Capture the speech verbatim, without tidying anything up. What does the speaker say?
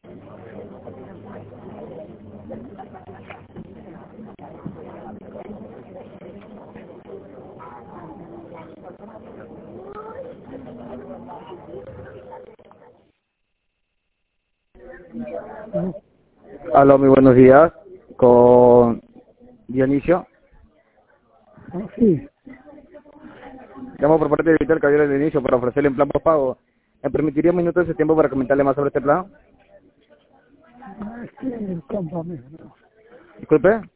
Aló, muy buenos días, con Dionisio. Ah, sí. Llamo por parte de Vital Caballero de Inicio para ofrecerle un plan postpago. ¿Me permitiría un minuto de su tiempo para comentarle más sobre este plan? Ah, es que el compa, ¿no? Disculpe.